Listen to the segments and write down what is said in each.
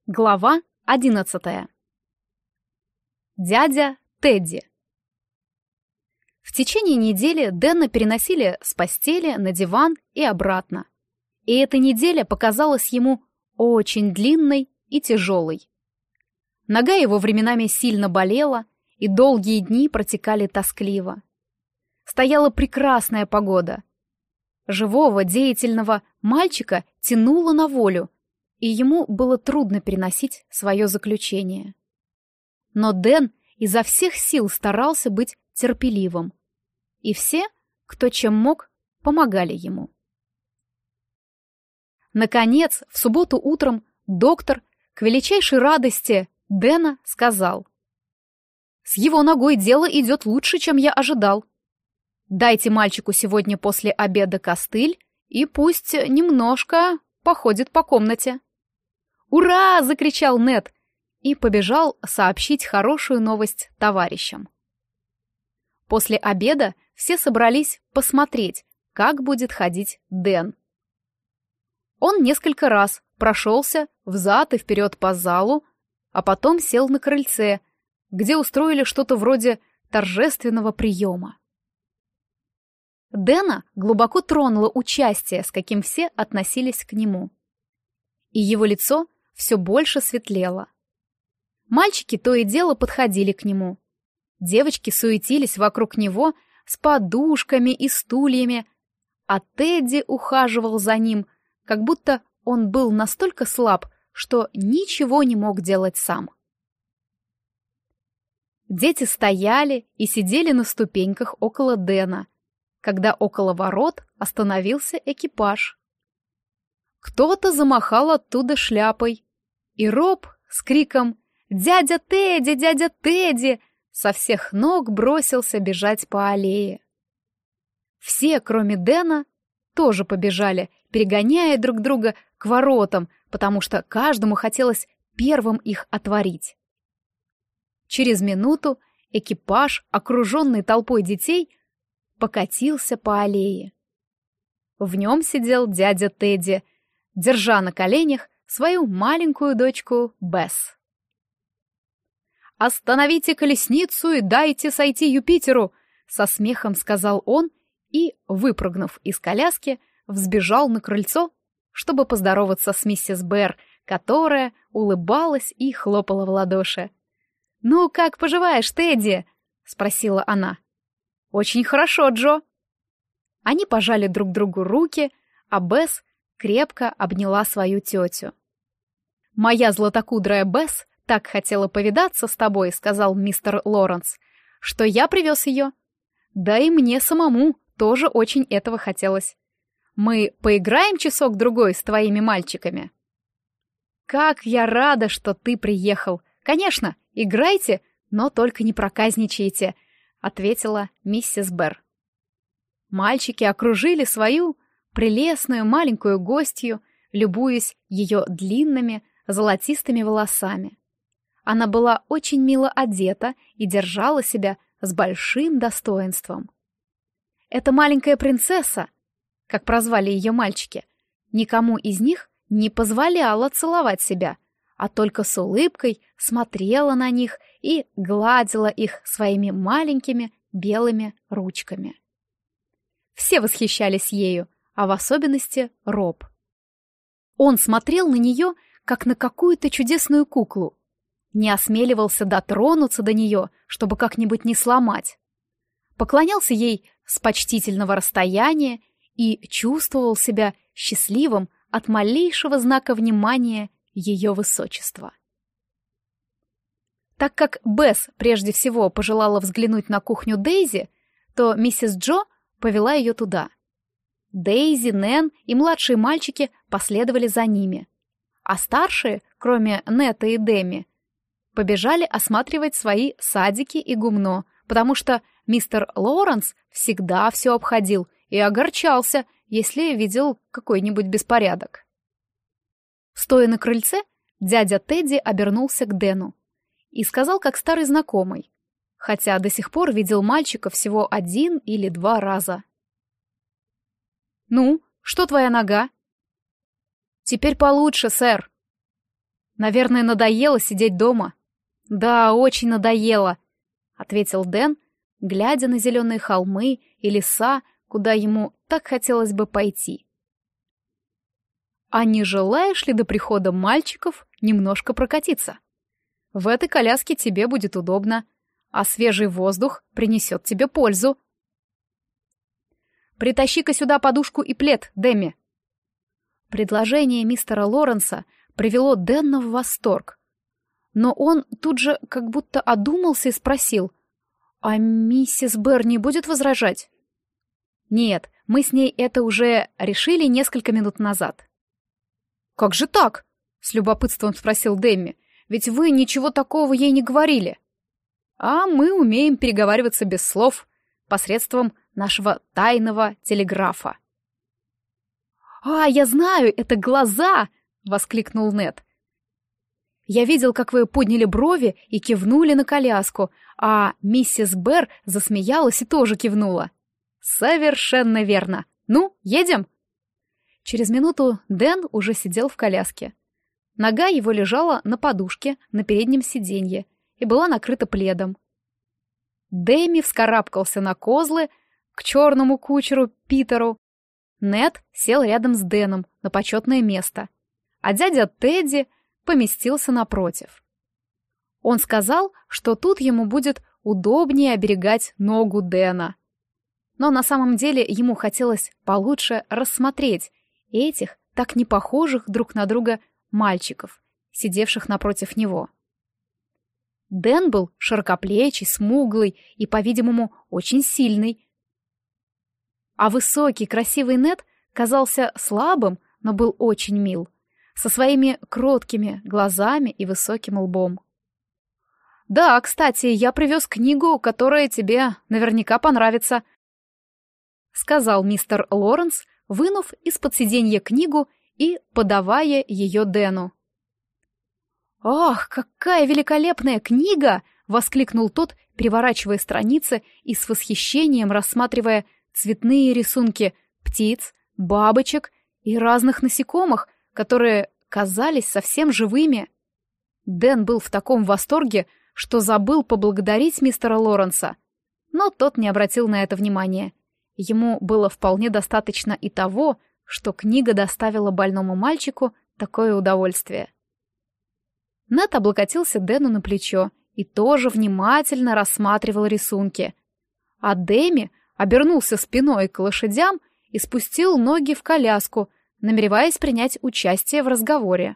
Глава 11. Дядя Тедди. В течение недели Дэна переносили с постели на диван и обратно. И эта неделя показалась ему очень длинной и тяжелой. Нога его временами сильно болела, и долгие дни протекали тоскливо. Стояла прекрасная погода. Живого, деятельного мальчика тянуло на волю, и ему было трудно переносить свое заключение. Но Дэн изо всех сил старался быть терпеливым, и все, кто чем мог, помогали ему. Наконец, в субботу утром доктор, к величайшей радости Дэна, сказал: «С его ногой дело идет лучше, чем я ожидал. Дайте мальчику сегодня после обеда костыль, и пусть немножко походит по комнате». «Ура!» — закричал Нед и побежал сообщить хорошую новость товарищам. После обеда все собрались посмотреть, как будет ходить Дэн. Он несколько раз прошелся взад и вперед по залу, а потом сел на крыльце, где устроили что-то вроде торжественного приема. Дэна глубоко тронуло участие, с каким все относились к нему. И его лицо все больше светлело. Мальчики то и дело подходили к нему. Девочки суетились вокруг него с подушками и стульями, а Тедди ухаживал за ним, как будто он был настолько слаб, что ничего не мог делать сам. Дети стояли и сидели на ступеньках около Дэна, когда около ворот остановился экипаж. Кто-то замахал оттуда шляпой, и Роб с криком «Дядя Тедди! Дядя Тедди!» со всех ног бросился бежать по аллее. Все, кроме Дэна, тоже побежали, перегоняя друг друга к воротам, потому что каждому хотелось первым их отворить. Через минуту экипаж, окруженный толпой детей, покатился по аллее. В нем сидел дядя Тедди, держа на коленях свою маленькую дочку Бесс. «Остановите колесницу и дайте сойти Юпитеру!» — со смехом сказал он и, выпрыгнув из коляски, взбежал на крыльцо, чтобы поздороваться с миссис Бэр, которая улыбалась и хлопала в ладоши. «Ну, как поживаешь, Тедди?» — спросила она. «Очень хорошо, Джо». Они пожали друг другу руки, а Бесс крепко обняла свою тетю. «Моя златокудрая Бесс так хотела повидаться с тобой», — сказал мистер Лоренс, — «что я привез ее. Да и мне самому тоже очень этого хотелось. Мы поиграем часок-другой с твоими мальчиками?» «Как я рада, что ты приехал! Конечно, играйте, но только не проказничайте», — ответила миссис Бэр. Мальчики окружили свою прелестную маленькую гостью, любуясь ее длинными золотистыми волосами. Она была очень мило одета и держала себя с большим достоинством. Эта маленькая принцесса, как прозвали ее мальчики, никому из них не позволяла целовать себя, а только с улыбкой смотрела на них и гладила их своими маленькими белыми ручками. Все восхищались ею, а в особенности Роб. Он смотрел на нее, как на какую-то чудесную куклу, не осмеливался дотронуться до нее, чтобы как-нибудь не сломать. Поклонялся ей с почтительного расстояния и чувствовал себя счастливым от малейшего знака внимания ее высочества. Так как Бесс прежде всего пожелала взглянуть на кухню Дейзи, то миссис Джо повела ее туда. Дейзи, Нэн и младшие мальчики последовали за ними, а старшие, кроме Нета и Деми, побежали осматривать свои садики и гумно, потому что мистер Лоренс всегда все обходил и огорчался, если видел какой-нибудь беспорядок. Стоя на крыльце, дядя Тедди обернулся к Дэну и сказал, как старый знакомый, хотя до сих пор видел мальчика всего 1 или 2 раза. «Ну, что твоя нога?» «Теперь получше, сэр». Наверное, надоело сидеть дома. Да, очень надоело, ответил Дэн, глядя на зеленые холмы и леса, куда ему так хотелось бы пойти. А не желаешь ли до прихода мальчиков немножко прокатиться? В этой коляске тебе будет удобно, а свежий воздух принесет тебе пользу. Притащи-ка сюда подушку и плед, Дэмми. Предложение мистера Лоренса привело Дэна в восторг. Но он тут же как будто одумался и спросил, «А миссис Бэр не будет возражать?» «Нет, мы с ней это уже решили несколько минут назад». «Как же так?» — с любопытством спросил Дэмми. «Ведь вы ничего такого ей не говорили». «А мы умеем переговариваться без слов посредством нашего тайного телеграфа». «А, я знаю, это глаза!» — воскликнул Нед. «Я видел, как вы подняли брови и кивнули на коляску, а миссис Бэр засмеялась и тоже кивнула». «Совершенно верно. Ну, едем?» Через минуту Дэн уже сидел в коляске. Нога его лежала на подушке на переднем сиденье и была накрыта пледом. Дэми вскарабкался на козлы к черному кучеру Питеру. Нед сел рядом с Дэном на почетное место, а дядя Тедди поместился напротив. Он сказал, что тут ему будет удобнее оберегать ногу Дэна. Но на самом деле ему хотелось получше рассмотреть этих так не похожих друг на друга мальчиков, сидевших напротив него. Дэн был широкоплечий, смуглый и, по-видимому, очень сильный. А высокий, красивый Нед казался слабым, но был очень мил, со своими кроткими глазами и высоким лбом. «Да, кстати, я привез книгу, которая тебе наверняка понравится», — сказал мистер Лоренс, вынув из-под сиденья книгу и подавая ее Дэну. «Ах, какая великолепная книга!» — воскликнул тот, переворачивая страницы и с восхищением рассматривая цветные рисунки птиц, бабочек и разных насекомых, которые казались совсем живыми. Дэн был в таком восторге, что забыл поблагодарить мистера Лоренса, но тот не обратил на это внимания. Ему было вполне достаточно и того, что книга доставила больному мальчику такое удовольствие. Нед облокотился Дэну на плечо и тоже внимательно рассматривал рисунки. А Дэми обернулся спиной к лошадям и спустил ноги в коляску, намереваясь принять участие в разговоре.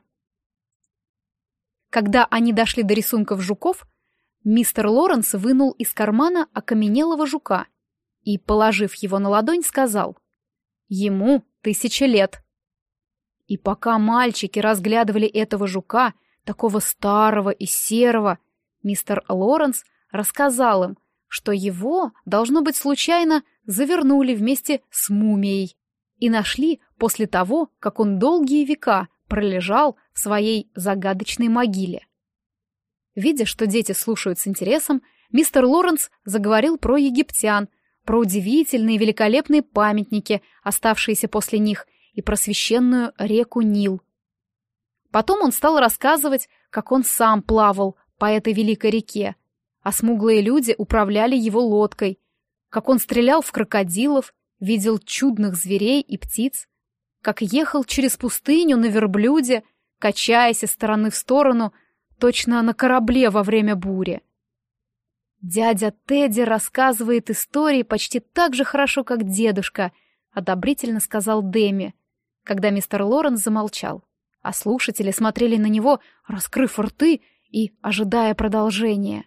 Когда они дошли до рисунков жуков, мистер Лоренс вынул из кармана окаменелого жука и, положив его на ладонь, сказал: «Ему 1000 лет». И пока мальчики разглядывали этого жука, такого старого и серого, мистер Лоренс рассказал им, что его, должно быть, случайно завернули вместе с мумией и нашли после того, как он долгие века пролежал в своей загадочной могиле. Видя, что дети слушают с интересом, мистер Лоренс заговорил про египтян, про удивительные великолепные памятники, оставшиеся после них, и про священную реку Нил. Потом он стал рассказывать, как он сам плавал по этой великой реке, а смуглые люди управляли его лодкой, как он стрелял в крокодилов, видел чудных зверей и птиц, как ехал через пустыню на верблюде, качаясь из стороны в сторону, точно на корабле во время бури. «Дядя Тедди рассказывает истории почти так же хорошо, как дедушка», — одобрительно сказал Дэми, когда мистер Лоренс замолчал, а слушатели смотрели на него, раскрыв рты и ожидая продолжения.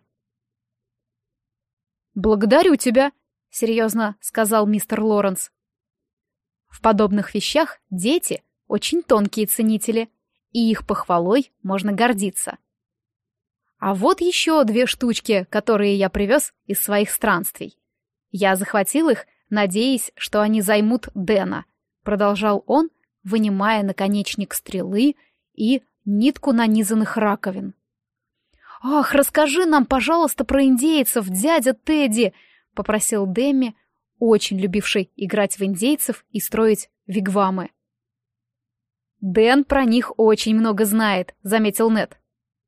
«Благодарю тебя», — серьезно сказал мистер Лоренс. «В подобных вещах дети — очень тонкие ценители, и их похвалой можно гордиться. А вот еще 2 штучки, которые я привез из своих странствий. Я захватил их, надеясь, что они займут Дэна», — продолжал он, вынимая наконечник стрелы и нитку нанизанных раковин. «Ах, расскажи нам, пожалуйста, про индейцев, дядя Тедди», — попросил Дэми, очень любивший играть в индейцев и строить вигвамы. «Дэн про них очень много знает», — заметил Нед.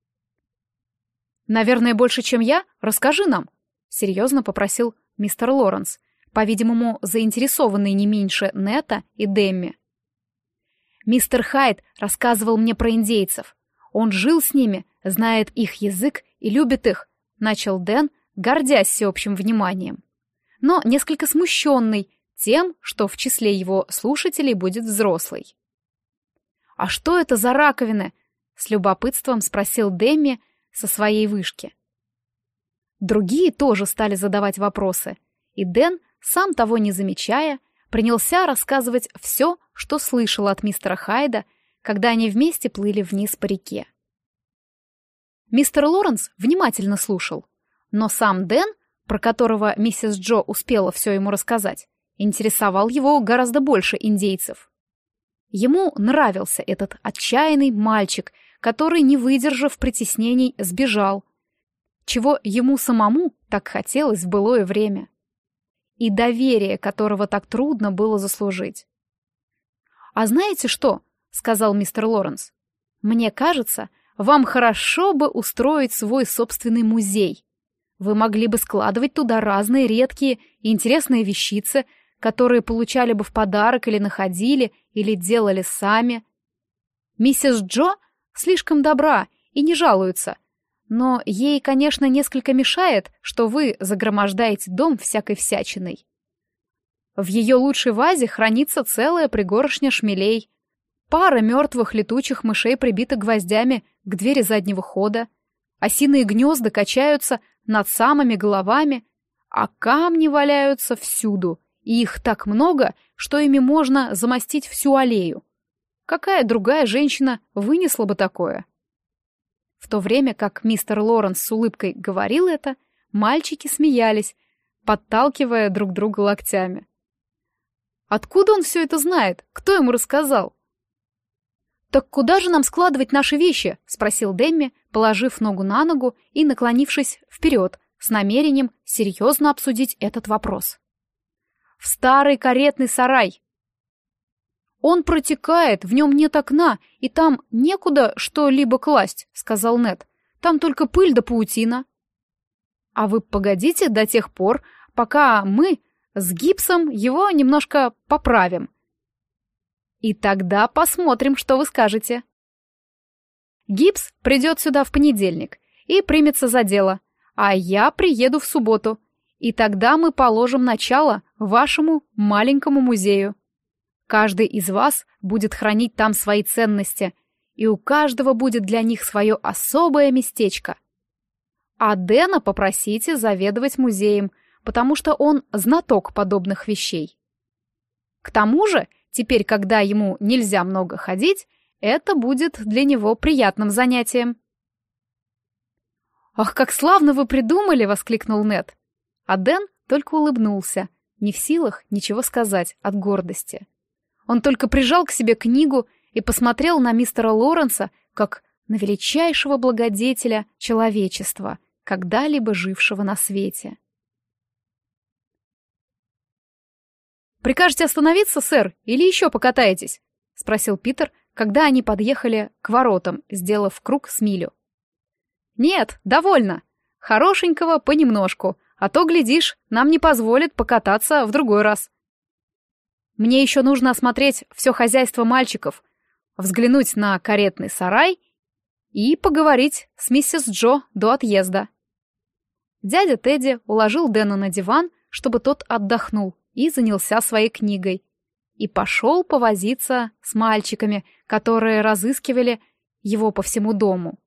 «Наверное, больше, чем я? Расскажи нам», — серьезно попросил мистер Лоренс, по-видимому, заинтересованный не меньше Нета и Демми. «Мистер Хайд рассказывал мне про индейцев. Он жил с ними, знает их язык и любит их», — начал Дэн, гордясь всеобщим вниманием, но несколько смущенный тем, что в числе его слушателей будет взрослый. «А что это за раковины?» — с любопытством спросил Демми со своей вышки. Другие тоже стали задавать вопросы, и Дэн, сам того не замечая, принялся рассказывать все, что слышал от мистера Хайда, когда они вместе плыли вниз по реке. Мистер Лоренс внимательно слушал, но сам Дэн, про которого миссис Джо успела все ему рассказать, интересовал его гораздо больше индейцев. Ему нравился этот отчаянный мальчик, который, не выдержав притеснений, сбежал, чего ему самому так хотелось в былое время, и доверие которого так трудно было заслужить. «А знаете что?» — сказал мистер Лоренс. «Мне кажется, вам хорошо бы устроить свой собственный музей. Вы могли бы складывать туда разные редкие и интересные вещицы, которые получали бы в подарок или находили, или делали сами. Миссис Джо слишком добра и не жалуется, но ей, конечно, несколько мешает, что вы загромождаете дом всякой всячиной. В ее лучшей вазе хранится целая пригоршня шмелей, пара мертвых летучих мышей прибита гвоздями к двери заднего хода, осиные гнезда качаются над самыми головами, а камни валяются всюду, и их так много, что ими можно замостить всю аллею. Какая другая женщина вынесла бы такое?» В то время как мистер Лоренс с улыбкой говорил это, мальчики смеялись, подталкивая друг друга локтями. «Откуда он все это знает? Кто ему рассказал?» «Так куда же нам складывать наши вещи?» — спросил Демми, положив ногу на ногу и наклонившись вперед, с намерением серьезно обсудить этот вопрос. «В старый каретный сарай». «Он протекает, в нем нет окна, и там некуда что-либо класть», — сказал Нед. «Там только пыль да паутина». «А вы погодите до тех пор, пока мы с гипсом его немножко поправим. И тогда посмотрим, что вы скажете». «Гипс придет сюда в понедельник и примется за дело, а я приеду в субботу, и тогда мы положим начало вашему маленькому музею. Каждый из вас будет хранить там свои ценности, и у каждого будет для них свое особое местечко. А Дэна попросите заведовать музеем, потому что он знаток подобных вещей. К тому же, теперь, когда ему нельзя много ходить, это будет для него приятным занятием». «Ах, как славно вы придумали!» — воскликнул Нед. А Дэн только улыбнулся, не в силах ничего сказать от гордости. Он только прижал к себе книгу и посмотрел на мистера Лоренса как на величайшего благодетеля человечества, когда-либо жившего на свете. «Прикажете остановиться, сэр, или еще покатаетесь?» — спросил Питер, когда они подъехали к воротам, сделав круг с милю. «Нет, довольно. Хорошенького понемножку, а то, глядишь, нам не позволят покататься в другой раз. Мне еще нужно осмотреть все хозяйство мальчиков, взглянуть на каретный сарай и поговорить с миссис Джо до отъезда». Дядя Тедди уложил Дэна на диван, чтобы тот отдохнул, и занялся своей книгой, и пошел повозиться с мальчиками, которые разыскивали его по всему дому.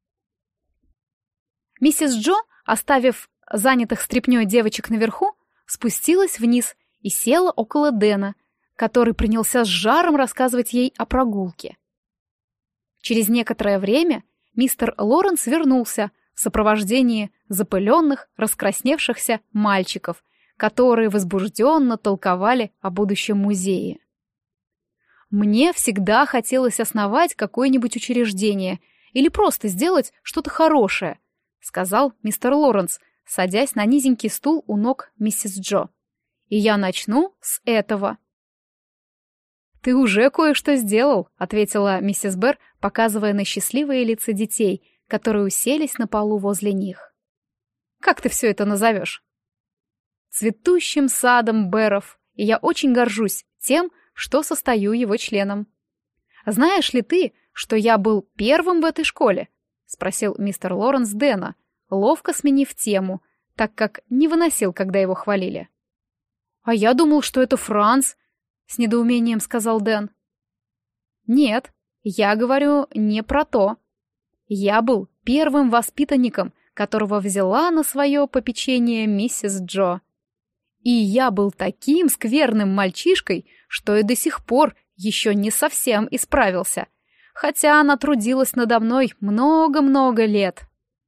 Миссис Джо, оставив занятых стряпнёй девочек наверху, спустилась вниз и села около Дэна, который принялся с жаром рассказывать ей о прогулке. Через некоторое время мистер Лоренс вернулся в сопровождении запыленных, раскрасневшихся мальчиков, которые возбужденно толковали о будущем музее. «Мне всегда хотелось основать какое-нибудь учреждение или просто сделать что-то хорошее», — сказал мистер Лоренс, садясь на низенький стул у ног миссис Джо. «И я начну с этого». «Ты уже кое-что сделал», — ответила миссис Берр, показывая на счастливые лица детей, которые уселись на полу возле них. «Как ты все это назовешь?» «Цветущим садом Берров, и я очень горжусь тем, что состою его членом». «Знаешь ли ты, что я был первым в этой школе?» — спросил мистер Лоренс Дэна, ловко сменив тему, так как не выносил, когда его хвалили. «А я думал, что это Франц», — с недоумением сказал Дэн. «Нет, я говорю не про то. Я был первым воспитанником, которого взяла на свое попечение миссис Джо. И я был таким скверным мальчишкой, что и до сих пор еще не совсем исправился, хотя она трудилась надо мной много-много лет».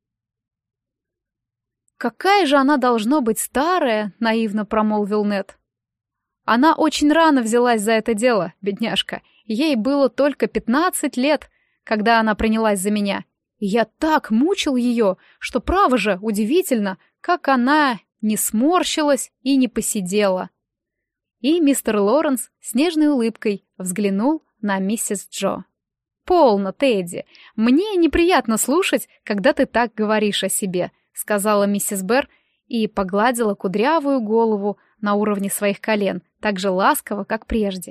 «Какая же она должно быть старая», — наивно промолвил Нед. «Она очень рано взялась за это дело, бедняжка. Ей было только 15 лет, когда она принялась за меня. И я так мучил ее, что, право же, удивительно, как она не сморщилась и не посидела». И мистер Лоренс с нежной улыбкой взглянул на миссис Джо. «Полно, Тедди, мне неприятно слушать, когда ты так говоришь о себе», — сказала миссис Берр и погладила кудрявую голову на уровне своих колен, так же ласково, как прежде.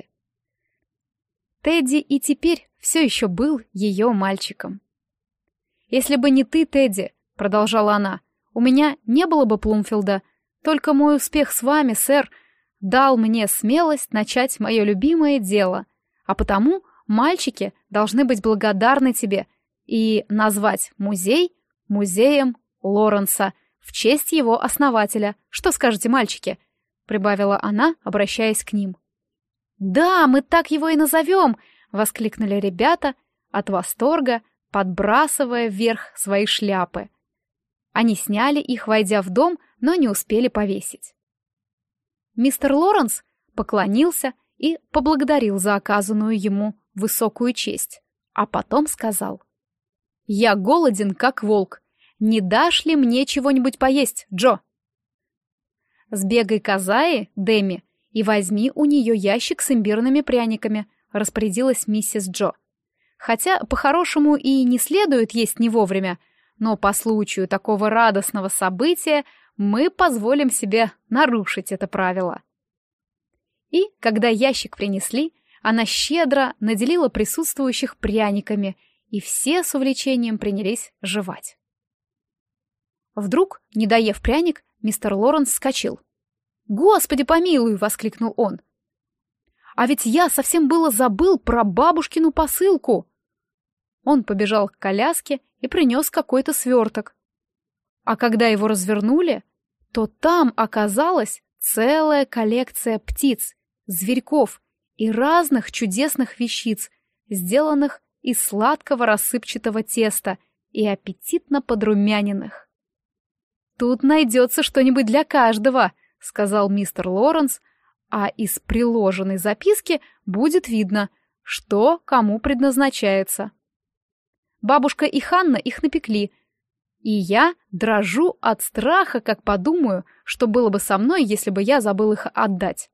Тедди и теперь все еще был ее мальчиком. «Если бы не ты, Тедди», — продолжала она, — «у меня не было бы Плумфилда, только мой успех с вами, сэр, дал мне смелость начать мое любимое дело, а потому мальчики должны быть благодарны тебе и назвать музей музеем Лоренса в честь его основателя. Что скажете, мальчики?» — прибавила она, обращаясь к ним. «Да, мы так его и назовем!» — воскликнули ребята от восторга, подбрасывая вверх свои шляпы. Они сняли их, войдя в дом, но не успели повесить. Мистер Лоренс поклонился и поблагодарил за оказанную ему высокую честь, а потом сказал: «Я голоден, как волк. Не дашь ли мне чего-нибудь поесть, Джо?» «Сбегай к Азае, Дэми, и возьми у нее ящик с имбирными пряниками», — распорядилась миссис Джо. «Хотя, по-хорошему, и не следует есть не вовремя, но по случаю такого радостного события мы позволим себе нарушить это правило». И, когда ящик принесли, она щедро наделила присутствующих пряниками, и все с увлечением принялись жевать. Вдруг, не доев пряник, мистер Лоренс вскочил. «Господи помилуй!» — воскликнул он. «А ведь я совсем было забыл про бабушкину посылку!» Он побежал к коляске и принес какой-то сверток. А когда его развернули, то там оказалась целая коллекция птиц, зверьков и разных чудесных вещиц, сделанных из сладкого рассыпчатого теста и аппетитно подрумяненных. «Тут найдется что-нибудь для каждого», — сказал мистер Лоренс, «а из приложенной записки будет видно, что кому предназначается. Бабушка и Ханна их напекли, и я дрожу от страха, как подумаю, что было бы со мной, если бы я забыл их отдать».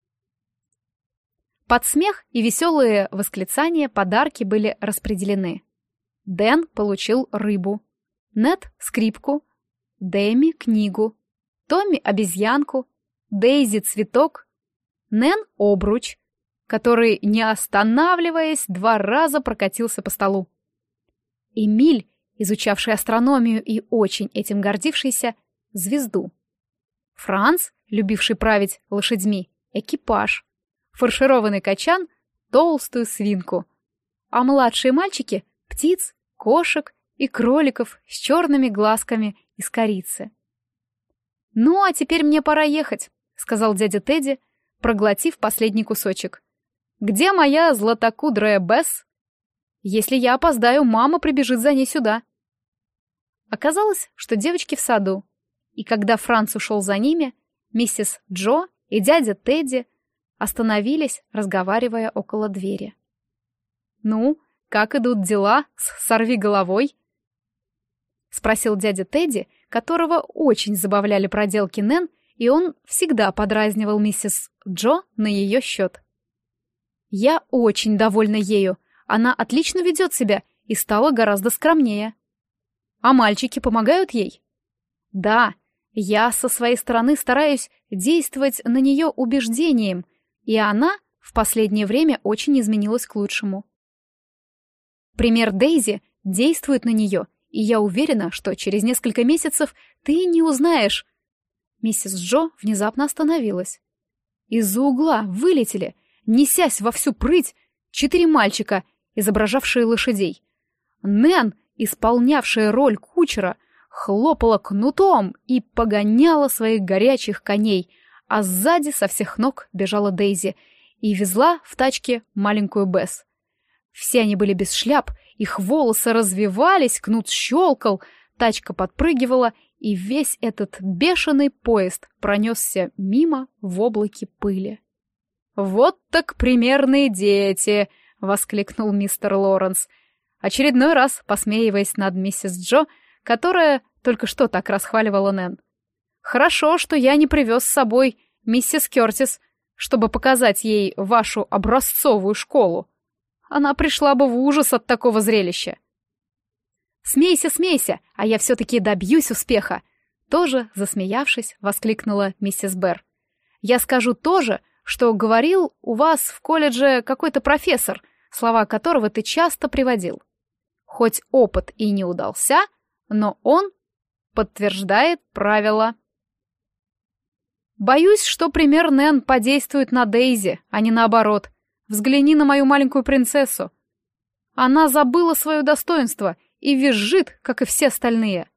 Под смех и веселые восклицания подарки были распределены. Дэн получил рыбу, Нед — скрипку, Дэми — книгу, Томми — обезьянку, Дейзи — цветок, Нэн — обруч, который, не останавливаясь, 2 раза прокатился по столу. Эмиль, изучавший астрономию и очень этим гордившийся, звезду. Франц, любивший править лошадьми, экипаж. Фаршированный качан — толстую свинку. А младшие мальчики — птиц, кошек и кроликов с черными глазками из корицы. «Ну, а теперь мне пора ехать», — сказал дядя Тедди, проглотив последний кусочек. «Где моя златокудрая Бесс? Если я опоздаю, мама прибежит за ней сюда». Оказалось, что девочки в саду, и когда Франц ушел за ними, миссис Джо и дядя Тедди остановились, разговаривая около двери. «Ну, как идут дела с сорвиголовой?» — спросил дядя Тедди, которого очень забавляли проделки Нэн, и он всегда подразнивал миссис Джо на ее счет. Я очень довольна ею. Она отлично ведет себя и стала гораздо скромнее. А мальчики помогают ей? Да, я со своей стороны стараюсь действовать на нее убеждением, и она в последнее время очень изменилась к лучшему. Пример Дейзи действует на нее, и я уверена, что через несколько месяцев ты не узнаешь. Миссис Джо внезапно остановилась. Из-за угла вылетели, несясь во всю прыть, 4 мальчика, изображавшие лошадей. Нэн, исполнявшая роль кучера, хлопала кнутом и погоняла своих горячих коней, а сзади со всех ног бежала Дейзи и везла в тачке маленькую Бесс. Все они были без шляп, их волосы развивались, кнут щелкал, тачка подпрыгивала, и весь этот бешеный поезд пронесся мимо в облаке пыли. «Вот так примерные дети!» — воскликнул мистер Лоренс, очередной раз посмеиваясь над миссис Джо, которая только что так расхваливала Нэн. «Хорошо, что я не привез с собой миссис Кёртис, чтобы показать ей вашу образцовую школу. Она пришла бы в ужас от такого зрелища». «Смейся, смейся, а я все-таки добьюсь успеха!» Тоже, засмеявшись, воскликнула миссис Берр. «Я скажу тоже, что говорил у вас в колледже какой-то профессор, слова которого ты часто приводил. Хоть опыт и не удался, но он подтверждает правила». «Боюсь, что пример Нэн подействует на Дейзи, а не наоборот. Взгляни на мою маленькую принцессу. Она забыла свое достоинство и визжит, как и все остальные».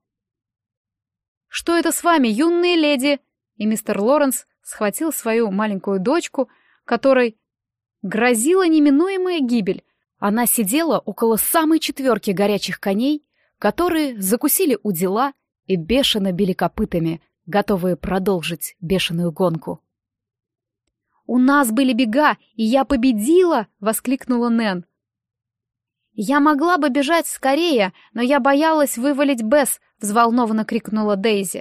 «Что это с вами, юные леди?» И мистер Лоренс схватил свою маленькую дочку, которой грозила неминуемая гибель. Она сидела около самой четверки горячих коней, которые закусили удила и бешено били копытами, готовые продолжить бешеную гонку. «У нас были бега, и я победила!» — воскликнула Нэн. «Я могла бы бежать скорее, но я боялась вывалить Бесс!» — взволнованно крикнула Дейзи.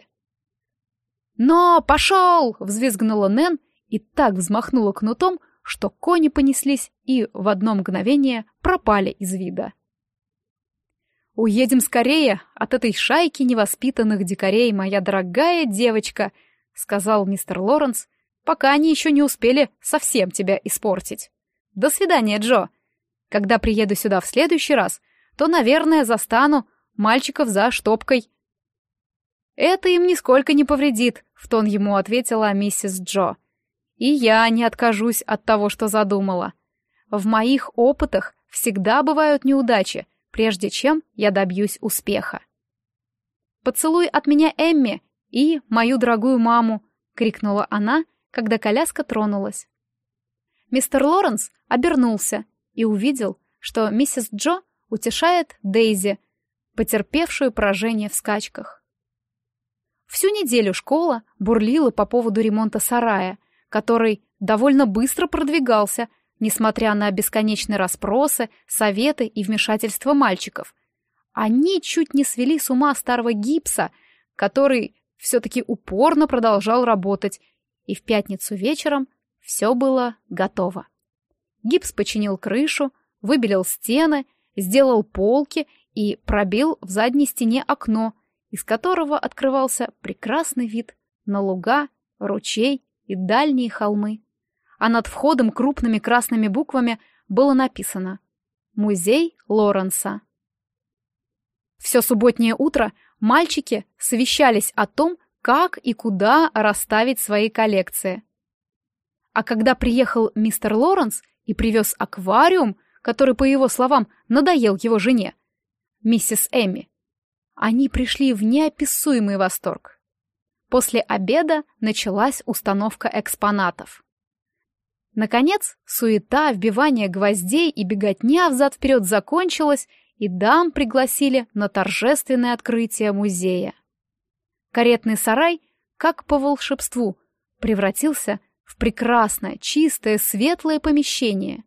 «Но пошел!» — взвизгнула Нэн и так взмахнула кнутом, что кони понеслись и в одно мгновение пропали из вида. «Уедем скорее от этой шайки невоспитанных дикарей, моя дорогая девочка», — сказал мистер Лоренс, «пока они еще не успели совсем тебя испортить. До свидания, Джо. Когда приеду сюда в следующий раз, то, наверное, застану мальчиков за штопкой». «Это им нисколько не повредит», — в тон ему ответила миссис Джо. «И я не откажусь от того, что задумала. В моих опытах всегда бывают неудачи, прежде чем я добьюсь успеха». «Поцелуй от меня Эмми и мою дорогую маму», — крикнула она, когда коляска тронулась. Мистер Лоренс обернулся и увидел, что миссис Джо утешает Дейзи, потерпевшую поражение в скачках. Всю неделю школа бурлила по поводу ремонта сарая, который довольно быстро продвигался, несмотря на бесконечные расспросы, советы и вмешательства мальчиков. Они чуть не свели с ума старого Гипса, который все-таки упорно продолжал работать, и в пятницу вечером все было готово. Гипс починил крышу, выбелил стены, сделал полки и пробил в задней стене окно, из которого открывался прекрасный вид на луга, ручей и дальние холмы. А над входом крупными красными буквами было написано «Музей Лоренса». Все субботнее утро мальчики совещались о том, как и куда расставить свои коллекции. А когда приехал мистер Лоренс и привез аквариум, который, по его словам, надоел его жене, миссис Эмми, они пришли в неописуемый восторг. После обеда началась установка экспонатов. Наконец, суета, вбивание гвоздей и беготня взад-вперед закончилась, и дам пригласили на торжественное открытие музея. Каретный сарай, как по волшебству, превратился в прекрасное, чистое, светлое помещение.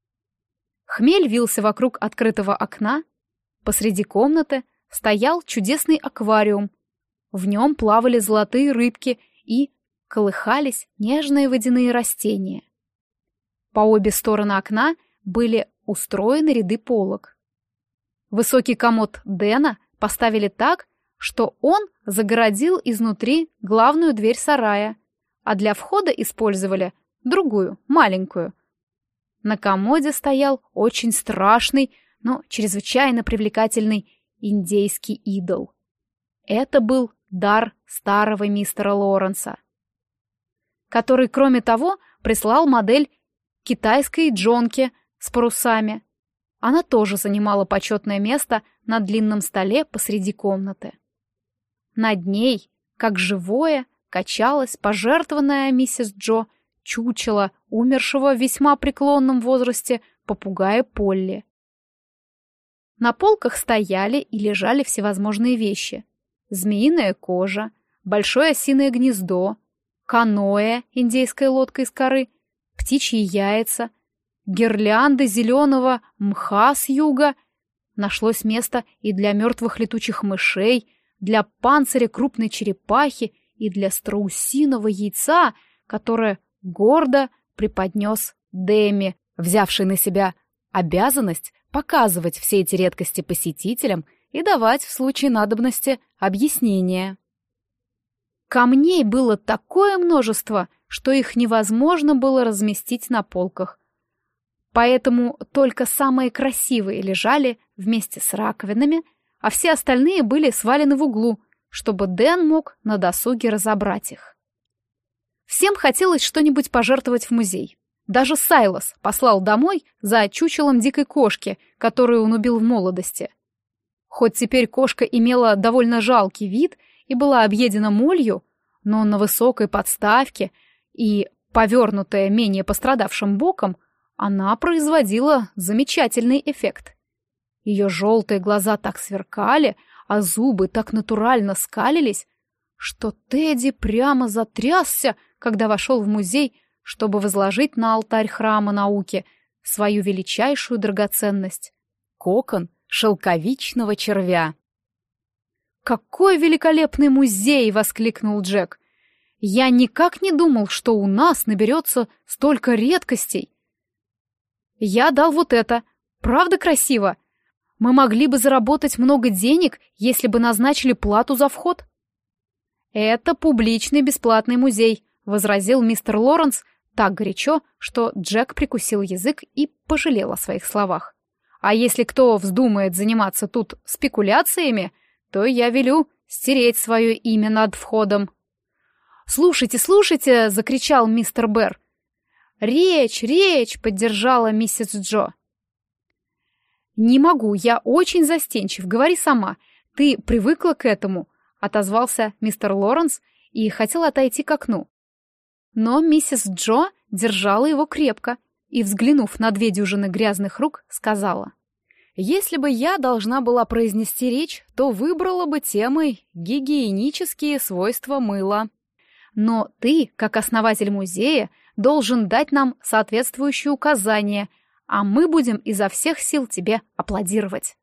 Хмель вился вокруг открытого окна, посреди комнаты стоял чудесный аквариум, в нем плавали золотые рыбки и колыхались нежные водяные растения. По обе стороны окна были устроены ряды полок. Высокий комод Дэна поставили так, что он загородил изнутри главную дверь сарая, а для входа использовали другую, маленькую. На комоде стоял очень страшный, но чрезвычайно привлекательный индейский идол. Это был дар старого мистера Лоренса, который, кроме того, прислал модель китайской джонки с парусами. Она тоже занимала почетное место на длинном столе посреди комнаты. Над ней, как живое, качалась пожертвованная миссис Джо чучело умершего в весьма преклонном возрасте попугая Полли. На полках стояли и лежали всевозможные вещи. Змеиная кожа, большое осиное гнездо, каноэ, индейская лодка из коры, птичьи яйца, гирлянды зеленого мха с юга. Нашлось место и для мертвых летучих мышей, для панциря крупной черепахи и для страусиного яйца, которое гордо преподнес Дэми, взявший на себя обязанность показывать все эти редкости посетителям и давать в случае надобности объяснения. Камней было такое множество, что их невозможно было разместить на полках. Поэтому только самые красивые лежали вместе с раковинами, а все остальные были свалены в углу, чтобы Дэн мог на досуге разобрать их. Всем хотелось что-нибудь пожертвовать в музей. Даже Сайлос послал домой за чучелом дикой кошки, которую он убил в молодости. Хоть теперь кошка имела довольно жалкий вид и была объедена молью, но на высокой подставке и повернутая менее пострадавшим боком, она производила замечательный эффект. Ее желтые глаза так сверкали, а зубы так натурально скалились, что Тедди прямо затрясся, когда вошел в музей, чтобы возложить на алтарь храма науки свою величайшую драгоценность — кокон шелковичного червя. «Какой великолепный музей!» — воскликнул Джек. «Я никак не думал, что у нас наберется столько редкостей. Я дал вот это. Правда красиво? Мы могли бы заработать много денег, если бы назначили плату за вход». «Это публичный бесплатный музей», — возразил мистер Лоренс так горячо, что Джек прикусил язык и пожалел о своих словах. «А если кто вздумает заниматься тут спекуляциями, то я велю стереть свое имя над входом». «Слушайте, слушайте!» — закричал мистер Бэр. «Речь!» — поддержала миссис Джо. «Не могу, я очень застенчив, говори сама. Ты привыкла к этому», — отозвался мистер Лоренс и хотел отойти к окну. Но миссис Джо держала его крепко и, взглянув на 2 дюжины грязных рук, сказала: «Если бы я должна была произнести речь, то выбрала бы темой гигиенические свойства мыла. Но ты, как основатель музея, должен дать нам соответствующие указания, а мы будем изо всех сил тебе аплодировать».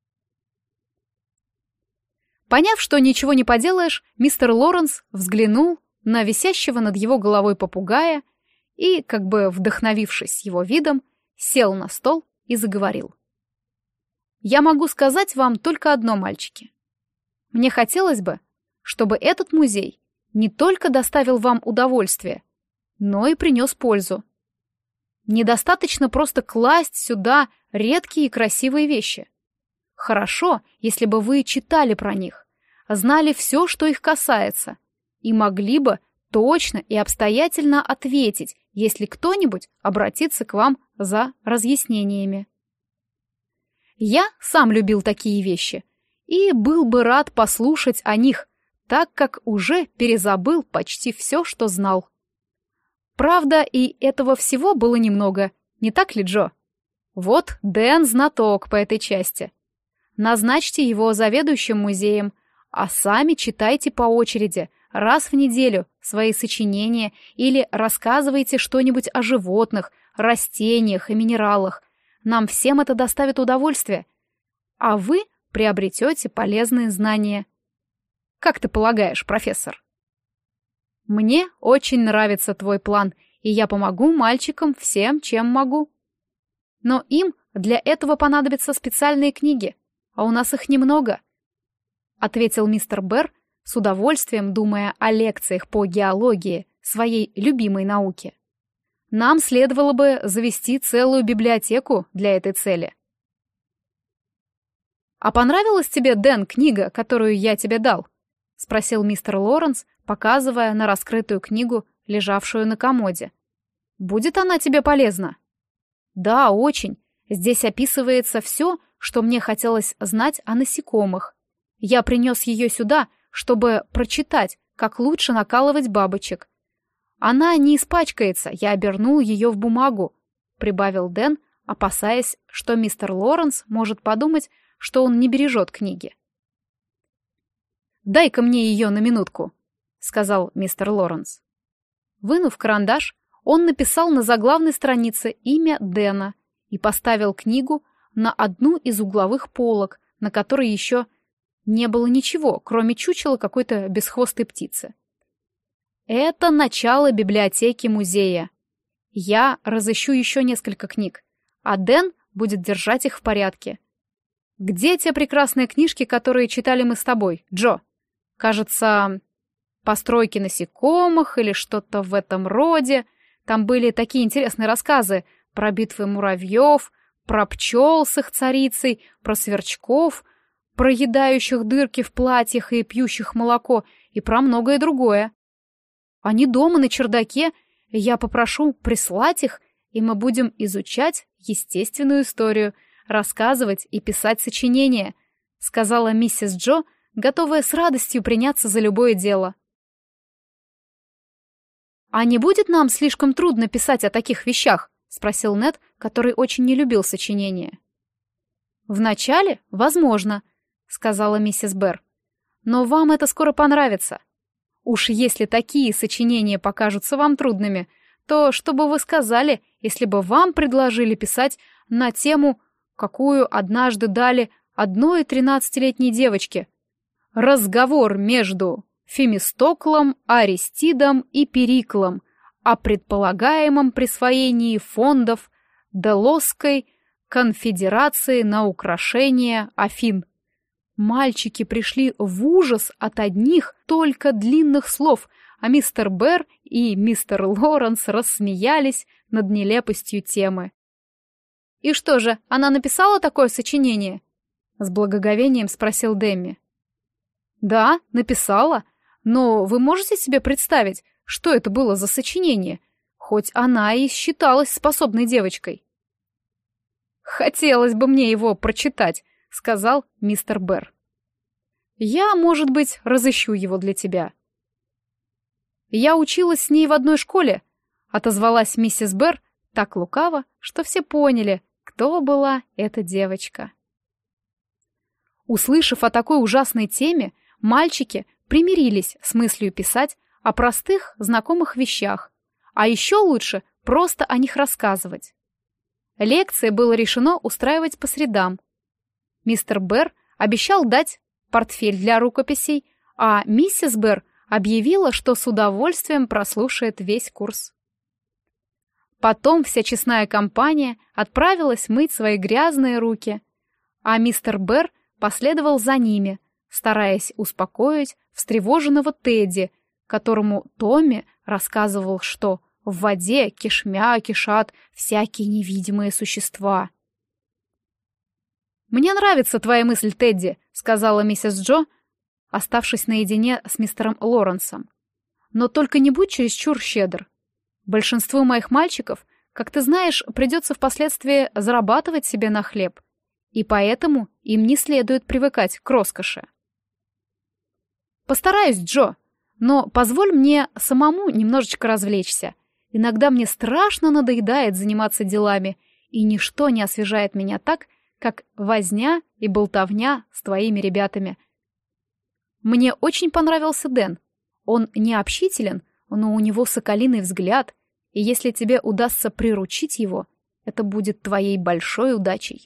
Поняв, что ничего не поделаешь, мистер Лоренс взглянул на висящего над его головой попугая и, как бы вдохновившись его видом, сел на стол и заговорил. «Я могу сказать вам только одно, мальчики. Мне хотелось бы, чтобы этот музей не только доставил вам удовольствие, но и принес пользу. Недостаточно просто класть сюда редкие и красивые вещи. Хорошо, если бы вы читали про них, знали все, что их касается, и могли бы точно и обстоятельно ответить, если кто-нибудь обратится к вам за разъяснениями. Я сам любил такие вещи и был бы рад послушать о них, так как уже перезабыл почти все, что знал. Правда, и этого всего было немного, не так ли, Джо? Вот Дэн знаток по этой части. Назначьте его заведующим музеем, а сами читайте по очереди, раз в неделю, свои сочинения или рассказывайте что-нибудь о животных, растениях и минералах. Нам всем это доставит удовольствие, а вы приобретете полезные знания. Как ты полагаешь, профессор? Мне очень нравится твой план, и я помогу мальчикам всем, чем могу. Но им для этого понадобятся специальные книги, а у нас их немного, ответил мистер Бэр, с удовольствием думая о лекциях по геологии, своей любимой науке. Нам следовало бы завести целую библиотеку для этой цели. «А понравилась тебе, Дэн, книга, которую я тебе дал?» — спросил мистер Лоренс, показывая на раскрытую книгу, лежавшую на комоде. «Будет она тебе полезна?» «Да, очень. Здесь описывается все, что мне хотелось знать о насекомых. Я принес ее сюда, чтобы прочитать, как лучше накалывать бабочек. Она не испачкается, я обернул ее в бумагу», — прибавил Дэн, опасаясь, что мистер Лоренс может подумать, что он не бережет книги. «Дай-ка мне ее на минутку», — сказал мистер Лоренс. Вынув карандаш, он написал на заглавной странице имя Дэна и поставил книгу на одну из угловых полок, на которой еще не было ничего, кроме чучела какой-то бесхвостой птицы. «Это начало библиотеки-музея. Я разыщу еще несколько книг, а Дэн будет держать их в порядке. Где те прекрасные книжки, которые читали мы с тобой, Джо? Кажется, «Постройки насекомых» или что-то в этом роде. Там были такие интересные рассказы про битвы муравьев, про пчел с их царицей, про сверчков, проедающих дырки в платьях и пьющих молоко, и про многое другое. Они дома на чердаке, и я попрошу прислать их, и мы будем изучать естественную историю, рассказывать и писать сочинения», — сказала миссис Джо, готовая с радостью приняться за любое дело. «А не будет нам слишком трудно писать о таких вещах?» — спросил Нед, который очень не любил сочинения. «Вначале, возможно», — сказала миссис Бэр. «Но вам это скоро понравится. Уж если такие сочинения покажутся вам трудными, то что бы вы сказали, если бы вам предложили писать на тему, какую однажды дали одной 13-летней девочке? Разговор между Фемистоклом, Аристидом и Периклом о предполагаемом присвоении фондов Делосской конфедерации на украшение Афин. Мальчики пришли в ужас от одних только длинных слов, а мистер Бэр и мистер Лоренс рассмеялись над нелепостью темы. «И что же, она написала такое сочинение?» — с благоговением спросил Дэмми. «Да, написала, но вы можете себе представить, что это было за сочинение, хоть она и считалась способной девочкой?» «Хотелось бы мне его прочитать», — сказал мистер Бэр. «Я, может быть, разыщу его для тебя». «Я училась с ней в одной школе», — отозвалась миссис Бэр так лукаво, что все поняли, кто была эта девочка. Услышав о такой ужасной теме, мальчики примирились с мыслью писать о простых, знакомых вещах, а еще лучше просто о них рассказывать. Лекции было решено устраивать по средам. Мистер Бэр обещал дать портфель для рукописей, а миссис Бэр объявила, что с удовольствием прослушает весь курс. Потом вся честная компания отправилась мыть свои грязные руки, а мистер Бэр последовал за ними, стараясь успокоить встревоженного Тедди, которому Томми рассказывал, что в воде кишмя кишат всякие невидимые существа. «Мне нравится твоя мысль, Тедди», — сказала миссис Джо, оставшись наедине с мистером Лоренсом. «Но только не будь чересчур щедр. Большинству моих мальчиков, как ты знаешь, придется впоследствии зарабатывать себе на хлеб, и поэтому им не следует привыкать к роскоши». «Постараюсь, Джо, но позволь мне самому немножечко развлечься. Иногда мне страшно надоедает заниматься делами, и ничто не освежает меня так, как возня и болтовня с твоими ребятами. Мне очень понравился Дэн. Он не общителен, но у него соколиный взгляд, и если тебе удастся приручить его, это будет твоей большой удачей».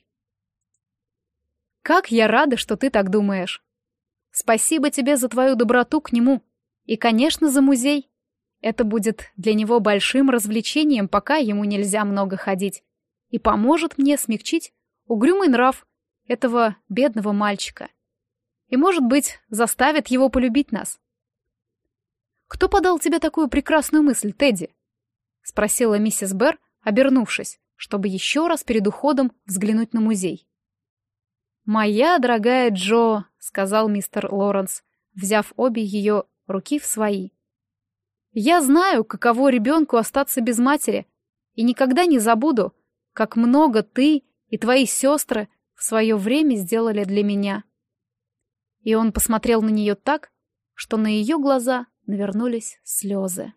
«Как я рада, что ты так думаешь. Спасибо тебе за твою доброту к нему и, конечно, за музей. Это будет для него большим развлечением, пока ему нельзя много ходить, и поможет мне смягчить угрюмый нрав этого бедного мальчика. И, может быть, заставит его полюбить нас. «Кто подал тебе такую прекрасную мысль, Тедди?» — спросила миссис Берр, обернувшись, чтобы еще раз перед уходом взглянуть на музей. «Моя дорогая Джо», — сказал мистер Лоренс, взяв обе ее руки в свои. «Я знаю, каково ребенку остаться без матери, и никогда не забуду, как много ты и твои сестры в свое время сделали для меня». И он посмотрел на нее так, что на ее глаза навернулись слезы.